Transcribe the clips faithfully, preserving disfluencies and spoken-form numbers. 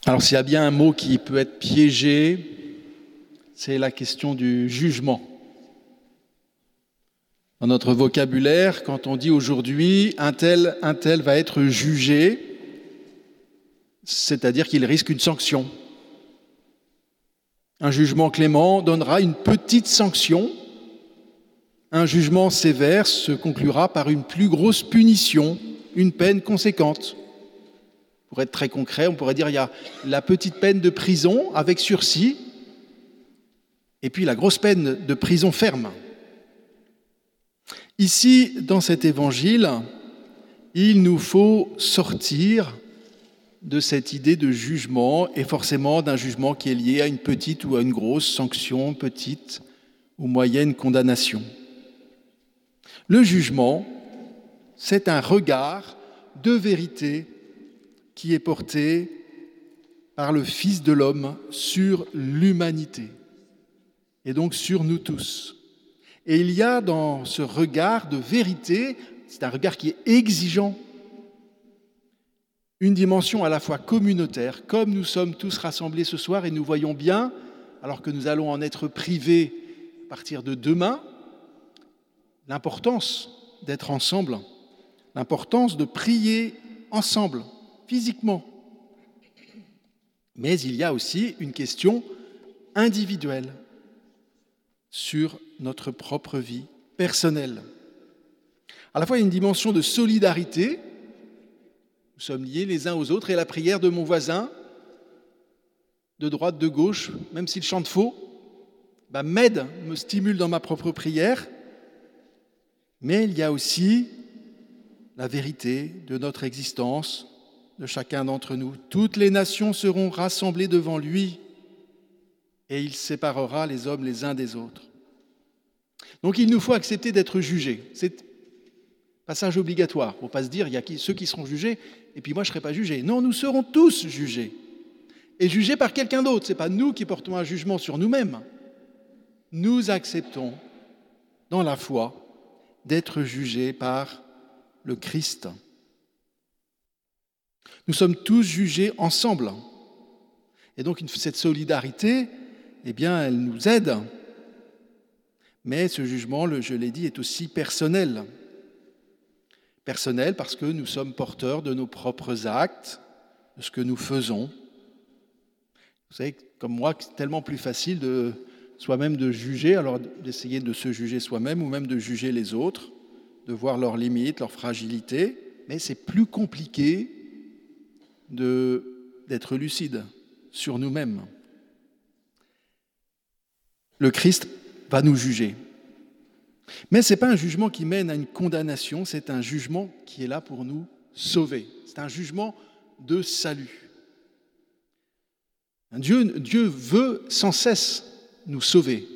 Alors s'il y a bien un mot qui peut être piégé, c'est la question du jugement. Dans notre vocabulaire, quand on dit aujourd'hui un tel, un tel va être jugé, c'est-à-dire qu'il risque une sanction. Un jugement clément donnera une petite sanction. Un jugement sévère se conclura par une plus grosse punition, une peine conséquente. Pour être très concret, on pourrait dire qu'il y a la petite peine de prison avec sursis et puis la grosse peine de prison ferme. Ici, dans cet évangile, il nous faut sortir de cette idée de jugement et forcément d'un jugement qui est lié à une petite ou à une grosse sanction, petite ou moyenne condamnation. Le jugement, c'est un regard de vérité qui est porté par le Fils de l'homme sur l'humanité et donc sur nous tous. Et il y a dans ce regard de vérité, c'est un regard qui est exigeant, une dimension à la fois communautaire, comme nous sommes tous rassemblés ce soir et nous voyons bien, alors que nous allons en être privés à partir de demain, l'importance d'être ensemble, l'importance de prier ensemble, physiquement. Mais il y a aussi une question individuelle sur notre propre vie personnelle. À la fois, il y a une dimension de solidarité. Nous sommes liés les uns aux autres et la prière de mon voisin, de droite, de gauche, même s'il chante faux, bah, m'aide, me stimule dans ma propre prière. Mais il y a aussi la vérité de notre existence, de chacun d'entre nous. Toutes les nations seront rassemblées devant lui et il séparera les hommes les uns des autres. Donc il nous faut accepter d'être jugés. C'est passage obligatoire. Il ne faut pas se dire, il y a ceux qui seront jugés et puis moi je ne serai pas jugé. Non, nous serons tous jugés. Et jugés par quelqu'un d'autre. Ce n'est pas nous qui portons un jugement sur nous-mêmes. Nous acceptons, dans la foi, d'être jugés par le Christ. Nous sommes tous jugés ensemble. Et donc cette solidarité, eh bien, elle nous aide. Mais ce jugement, je l'ai dit, est aussi personnel. Personnel parce que nous sommes porteurs de nos propres actes, de ce que nous faisons. Vous savez, comme moi, c'est tellement plus facile de soi-même de juger, alors d'essayer de se juger soi-même ou même de juger les autres, de voir leurs limites, leurs fragilités, mais c'est plus compliqué de, d'être lucide sur nous-mêmes. Le Christ va nous juger. Mais ce n'est pas un jugement qui mène à une condamnation, c'est un jugement qui est là pour nous sauver. C'est un jugement de salut. Dieu, Dieu veut sans cesse nous sauver.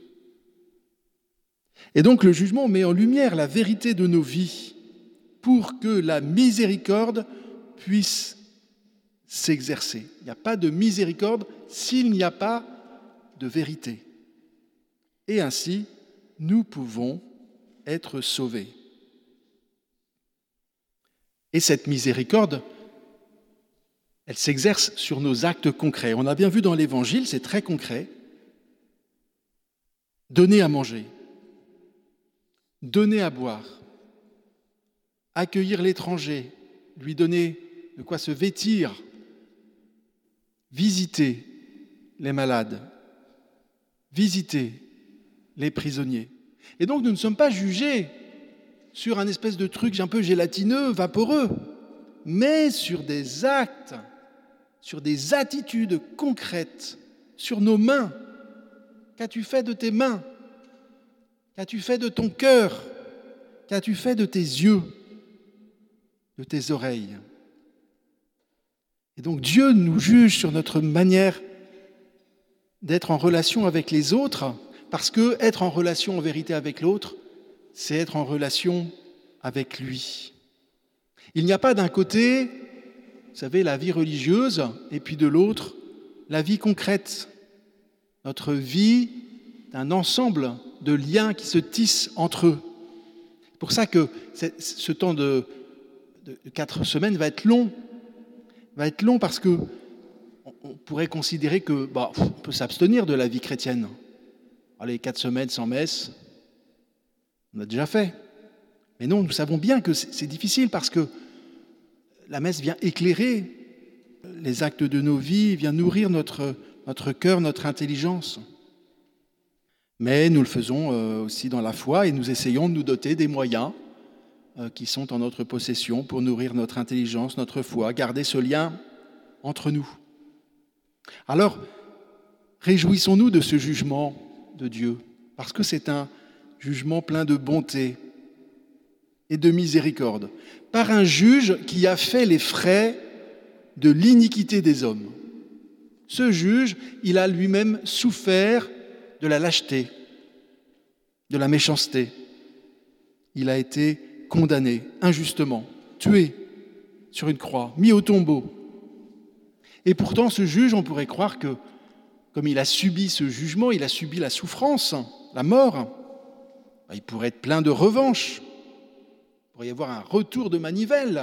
Et donc le jugement met en lumière la vérité de nos vies pour que la miséricorde puisse s'exercer. Il n'y a pas de miséricorde s'il n'y a pas de vérité. Et ainsi, nous pouvons être sauvés. Et cette miséricorde, elle s'exerce sur nos actes concrets. On a bien vu dans l'Évangile, c'est très concret. Donner à manger, donner à boire, accueillir l'étranger, lui donner de quoi se vêtir, visiter les malades, visiter les prisonniers. Et donc nous ne sommes pas jugés sur un espèce de truc un peu gélatineux, vaporeux, mais sur des actes, sur des attitudes concrètes, sur nos mains. Qu'as-tu fait de tes mains? Qu'as-tu fait de ton cœur? Qu'as-tu fait de tes yeux? De tes oreilles? Et donc Dieu nous juge sur notre manière d'être en relation avec les autres, parce que être en relation en vérité avec l'autre, c'est être en relation avec lui. Il n'y a pas d'un côté, vous savez, la vie religieuse, et puis de l'autre, la vie concrète. Notre vie d'un ensemble de liens qui se tissent entre eux. C'est pour ça que ce temps de, de quatre semaines va être long. Va être long parce que on pourrait considérer que bah, on peut s'abstenir de la vie chrétienne. Allez, quatre semaines sans messe, on a déjà fait. Mais non, nous savons bien que c'est difficile parce que la messe vient éclairer les actes de nos vies, vient nourrir notre, notre cœur, notre intelligence. Mais nous le faisons aussi dans la foi et nous essayons de nous doter des moyens qui sont en notre possession pour nourrir notre intelligence, notre foi, garder ce lien entre nous. Alors, réjouissons-nous de ce jugement de Dieu, parce que c'est un jugement plein de bonté et de miséricorde, par un juge qui a fait les frais de l'iniquité des hommes. Ce juge, il a lui-même souffert de la lâcheté, de la méchanceté. Il a été condamné injustement, tué sur une croix, mis au tombeau. Et pourtant, ce juge, on pourrait croire que, comme il a subi ce jugement, il a subi la souffrance, la mort, il pourrait être plein de revanche. Il pourrait y avoir un retour de manivelle,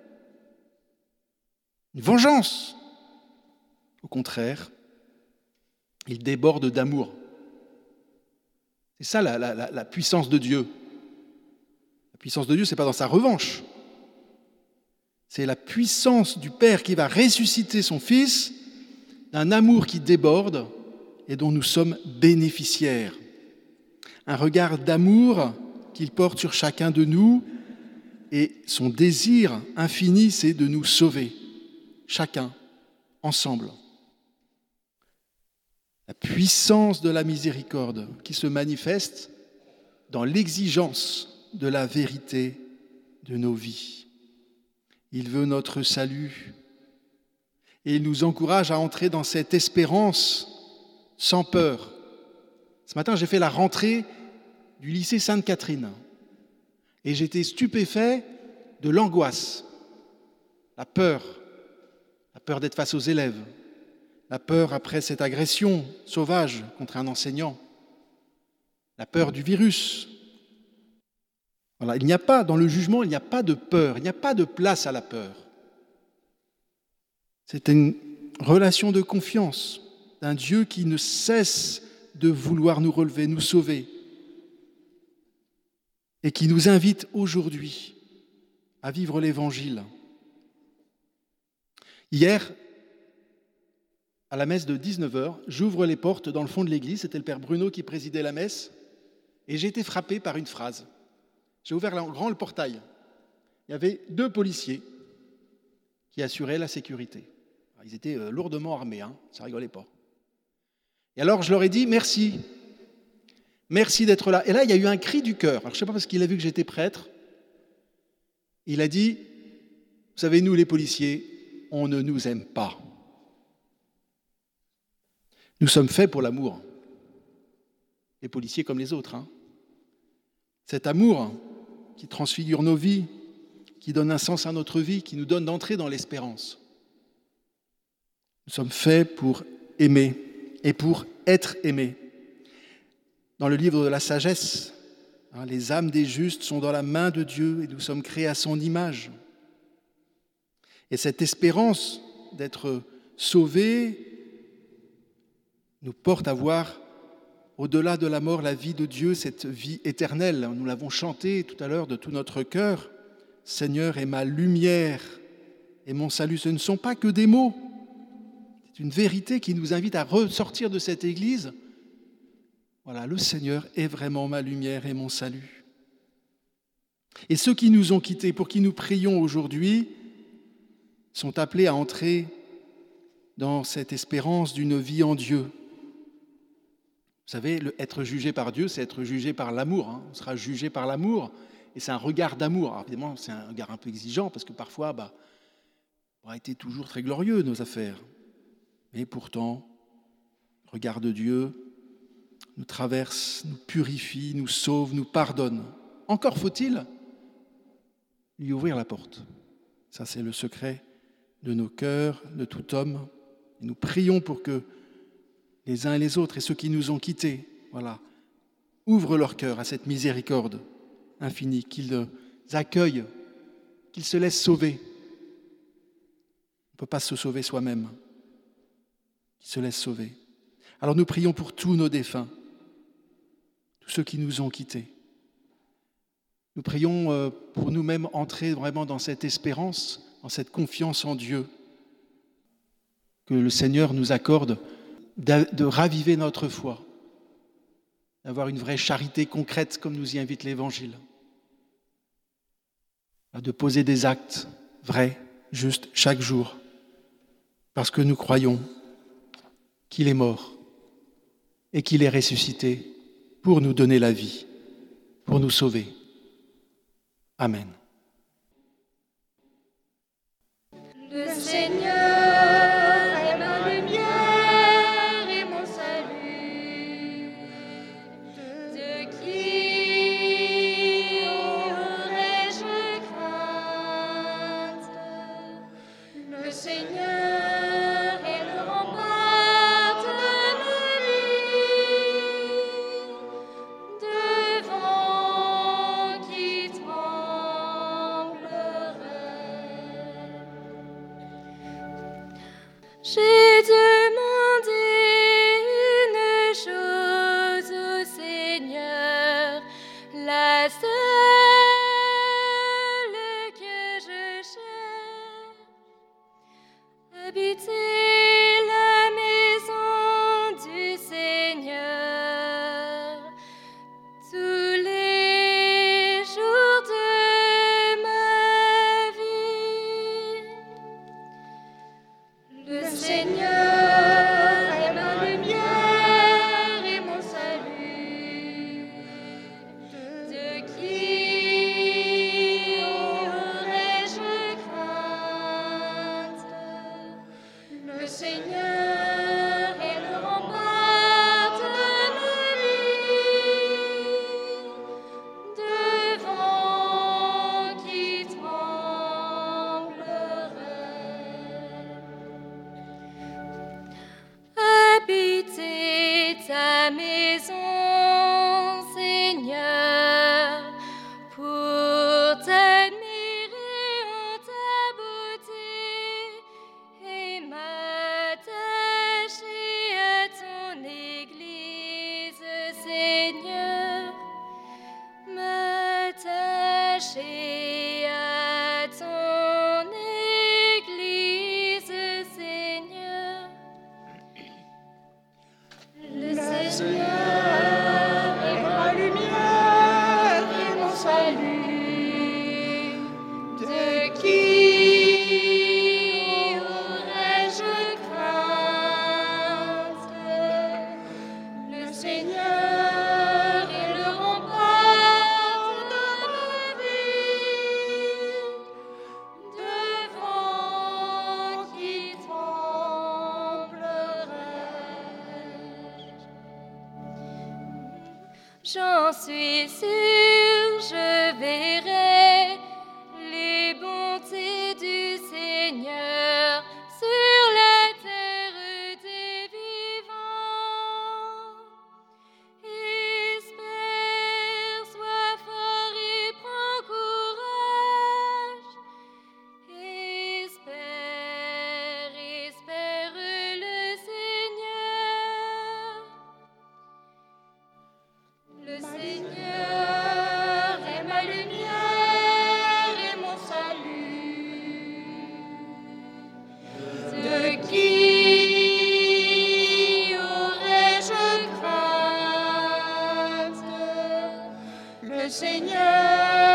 une vengeance. Au contraire, il déborde d'amour. C'est ça la, la, la puissance de Dieu. La puissance de Dieu, ce n'est pas dans sa revanche. C'est la puissance du Père qui va ressusciter son Fils d'un amour qui déborde et dont nous sommes bénéficiaires. Un regard d'amour qu'il porte sur chacun de nous et son désir infini, c'est de nous sauver, chacun, ensemble. La puissance de la miséricorde qui se manifeste dans l'exigence de la vérité de nos vies. Il veut notre salut et il nous encourage à entrer dans cette espérance sans peur. Ce matin, j'ai fait la rentrée du lycée Sainte-Catherine et j'étais stupéfait de l'angoisse, la peur, la peur d'être face aux élèves, la peur après cette agression sauvage contre un enseignant, la peur du virus. Voilà, il n'y a pas, dans le jugement, il n'y a pas de peur, il n'y a pas de place à la peur. C'est une relation de confiance d'un Dieu qui ne cesse de vouloir nous relever, nous sauver, et qui nous invite aujourd'hui à vivre l'Évangile. Hier, à la messe de dix-neuf heures, j'ouvre les portes dans le fond de l'église, c'était le père Bruno qui présidait la messe, et j'ai été frappé par une phrase. J'ai ouvert en grand le portail. Il y avait deux policiers qui assuraient la sécurité. Ils étaient lourdement armés, hein, ça rigolait pas. Et alors je leur ai dit merci, merci d'être là. Et là, il y a eu un cri du cœur. Alors, je ne sais pas parce qu'il a vu que j'étais prêtre. Il a dit, vous savez, nous les policiers, on ne nous aime pas. Nous sommes faits pour l'amour. Les policiers comme les autres. Hein. Cet amour qui transfigure nos vies, qui donne un sens à notre vie, qui nous donne d'entrer dans l'espérance. Nous sommes faits pour aimer et pour être aimés. Dans le livre de la sagesse, hein, les âmes des justes sont dans la main de Dieu et nous sommes créés à son image. Et cette espérance d'être sauvés nous porte à voir au-delà de la mort la vie de Dieu, cette vie éternelle. Nous l'avons chanté tout à l'heure de tout notre cœur. Seigneur est ma lumière et mon salut. Ce ne sont pas que des mots. C'est une vérité qui nous invite à ressortir de cette église. Voilà, le Seigneur est vraiment ma lumière et mon salut. Et ceux qui nous ont quittés, pour qui nous prions aujourd'hui, sont appelés à entrer dans cette espérance d'une vie en Dieu. Vous savez, le, être jugé par Dieu, c'est être jugé par l'amour. Hein. On sera jugé par l'amour et c'est un regard d'amour. Alors, évidemment, c'est un regard un peu exigeant parce que parfois, bah, on a été toujours très glorieux, nos affaires. Mais pourtant, le regard de Dieu nous traverse, nous purifie, nous sauve, nous pardonne. Encore faut-il lui ouvrir la porte. Ça, c'est le secret de nos cœurs, de tout homme. Et nous prions pour que les uns et les autres, et ceux qui nous ont quittés, voilà, ouvrent leur cœur à cette miséricorde infinie, qu'ils accueillent, qu'ils se laissent sauver. On ne peut pas se sauver soi-même. qui se laissent sauver. Alors nous prions pour tous nos défunts, tous ceux qui nous ont quittés. Nous prions pour nous-mêmes entrer vraiment dans cette espérance, dans cette confiance en Dieu, que le Seigneur nous accorde de raviver notre foi, d'avoir une vraie charité concrète comme nous y invite l'Évangile, de poser des actes vrais, justes, chaque jour, parce que nous croyons qu'il est mort et qu'il est ressuscité pour nous donner la vie, pour nous sauver. Amen. Le Seigneur est ma lumière et mon salut. De qui aurais-je crainte? Le Seigneur est le rempart de ma vie, devant qui tremblerait. J'ai demandé une chose au Seigneur, la seule que je cherche, habiter la maison du Seigneur tous les jours de ma vie. Le Seigneur est ma lumière et mon salut. De qui aurais-je crainte? Le Seigneur est le rempart de ma vie, devant qui tremblerait. Habiter ta maison, Seigneur, pour t'admirer en ta beauté et m'attacher à ton Église, Seigneur, m'attacher à ton Église, Seigneur. Le Seigneur est ma lumière et mon salut. De qui aurais-je crainte? Le Seigneur est le rempart de ma vie, devant qui tremblerait. J'en suis sûre, je verrai les bontés du Seigneur sur la terre des vivants. Espère, sois fort et prends courage. Espère, espère le Seigneur. Le Seigneur est ma lumière et mon salut. De qui aurais-je crainte? Le Seigneur